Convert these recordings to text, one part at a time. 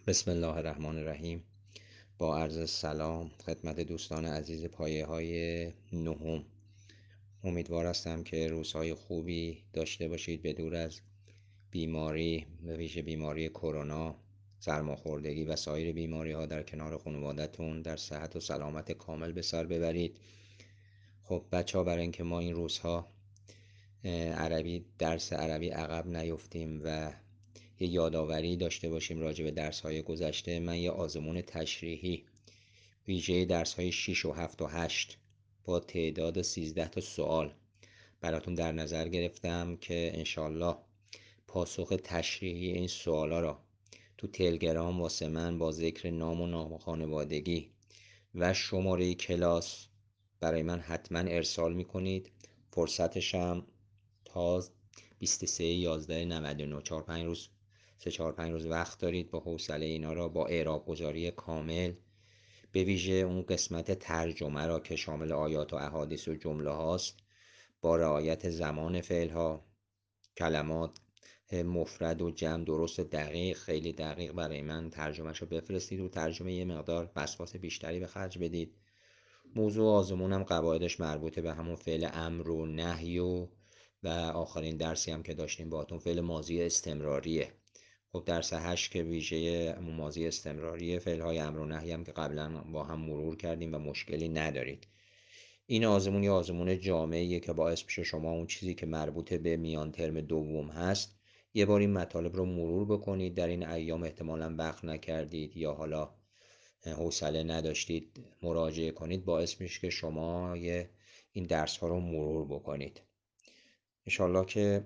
بسم الله الرحمن الرحیم. با عرض سلام خدمت دوستان عزیز پایه های نهم. امیدوار هستم که روزهای خوبی داشته باشید، به دور از بیماری، به ویژه بیماری کرونا، سرماخوردگی و سایر بیماری ها در کنار خانواده‌تون در صحت و سلامت کامل به سر ببرید. خب بچه ها، برای اینکه ما این روزها درس عربی عقب نیفتیم و یه یادآوری داشته باشیم راجع به درس‌های گذشته، من یه آزمون تشریحی ویژه درس‌های 6 و 7 و 8 با تعداد 13 تا سوال براتون در نظر گرفتم که انشالله پاسخ تشریحی این سوالا را تو تلگرام واسه من با ذکر نام و نام خانوادگی و شماره کلاس برای من حتما ارسال میکنید. فرصتشم تا 23/11/99، 4-5 روز 3-4-5 روز وقت دارید. با حوصله اینا را با اعراب گذاری کامل، به ویژه اون قسمت ترجمه را که شامل آیات و احادیث و جمله هاست، با رعایت زمان فعل ها، کلمات مفرد و جمع درست و دقیق، خیلی دقیق برای من ترجمهش رو بفرستید و ترجمه یه مقدار وسواس بیشتری به خرج بدید. موضوع آزمونم قواعدش مربوطه به همون فعل امر و نهی و آخرین درسی هم که داشتیم باهاتون فعل ماضی استمراریه. خب درس 8 که ویژه ماضی استمراریه، فعل های امر و نهی هم که قبلا با هم مرور کردیم و مشکلی ندارید. این آزمون یه آزمون جامعیه که باعث میشه شما اون چیزی که مربوط به میان ترم دوم هست یه بار این مطالب رو مرور بکنید. در این ایام احتمالاً وقت نکردید یا حالا حوصله نداشتید مراجعه کنید، باعث میشه که شما این درس ها رو مرور بکنید. انشالله که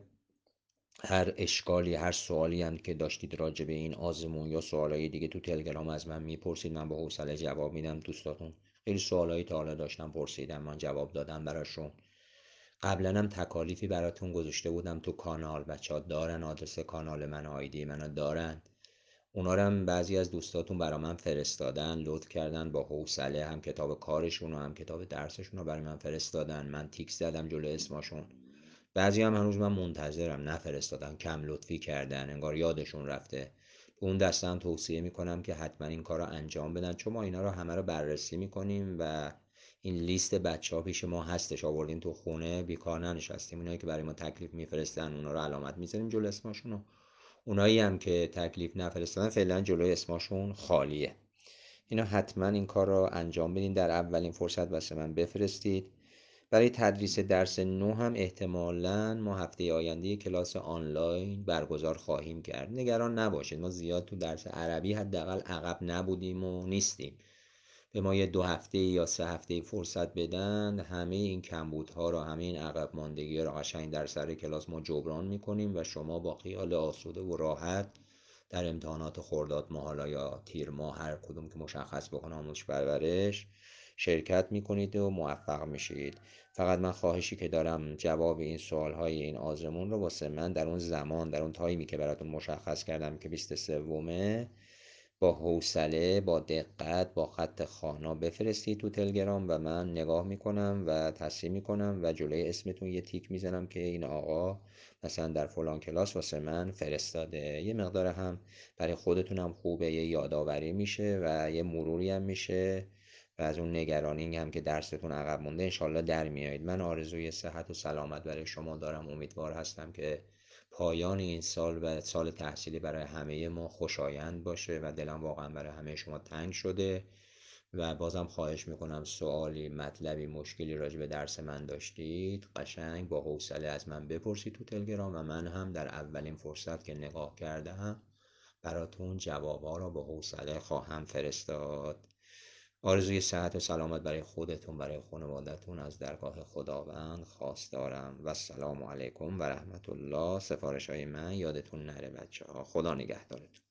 هر اشکالی، هر سوالی هم که داشتید راجع به این آزمون یا سوالای دیگه تو تلگرام از من میپرسید، من با حوصله جواب میدم. دوستاتون خیلی سوالایی تا حالا داشتم پرسیدم، من جواب دادم براشون. قبلا هم تکالیفی براتون گذاشته بودم تو کانال، بچه‌ها دارن آدرس کانال من، آیدی منو دارن. اونا رو هم بعضی از دوستاتون برا من فرستادن، لطف کردن با حوصله هم کتاب کارشون و هم کتاب درسشون رو برای من فرستادن. من تیک زدم جلو اسمشون. بعضی هم هنوز من منتظرم، نفرستادن، کم لطفی کردن، انگار یادشون رفته. به اون دسته هم توصیه میکنم که حتما این کار رو انجام بدن، چون ما اینا رو همه رو بررسی میکنیم و این لیست بچه ها پیش ما هستش، آوردیم تو خونه، بیکار ننشستیم. اینایی که برای ما تکلیف میفرستن اونا رو علامت میزنیم جلو اسمشون، اونایی هم که تکلیف نفرستادن فعلا جلوی اسمشون خالیه. اینا حتما این کار رو انجام بدین، در اولین فرصت واسه من بفرستید. برای تدریس درس 9 هم احتمالاً ما هفته آینده کلاس آنلاین برگزار خواهیم کرد. نگران نباشید، ما زیاد تو درس عربی حداقل عقب نبودیم و نیستیم. به ما یه 2 هفته یا 3 هفته فرصت بدن، همه این کمبودها رو، همه این عقب ماندگی رو قشنگ در سر کلاس ما جبران میکنیم و شما با خیال آسوده و راحت در امتحانات خرداد ماه حالا یا تیر ماه، هر کدوم که مشخص بکنه آموزش پرورش، شرکت میکنید و موفق میشید. فقط من خواهشی که دارم، جواب این سوالهای این آزمون رو واسه من در اون زمان، در اون تایمی که براتون مشخص کردم که 23، با حوصله، با دقت، با خط خوانا بفرستید تو تلگرام و من نگاه میکنم و تصحیح میکنم و جلوی اسمتون یه تیک میزنم که این آقا مثلا در فلان کلاس واسه من فرستاده. یه مقدار هم برای خودتونم خوبه، یه یادآوری میشه و یه مروری هم میشه و از اون نگرانی هم که درستون عقب مونده انشالله در میایید. من آرزوی صحت و سلامت برای شما دارم. امیدوار هستم که پایان این سال و سال تحصیلی برای همه ما خوشایند باشه و دلم واقعا برای همه شما تنگ شده. و بازم خواهش میکنم سوالی، مطلبی، مشکلی راجع به درس من داشتید، قشنگ با حوصله از من بپرسید تو تلگرام و من هم در اولین فرصت که نگاه کردم براتون جوابا را با حوصله خواهم فرستاد. آرزوی صحت و سلامت برای خودتون، برای خانوادتون از درگاه خداوند خواست دارم و السلام علیکم و رحمت الله. سفارش های من یادتون نره بچه ها. خدا نگهدارتون.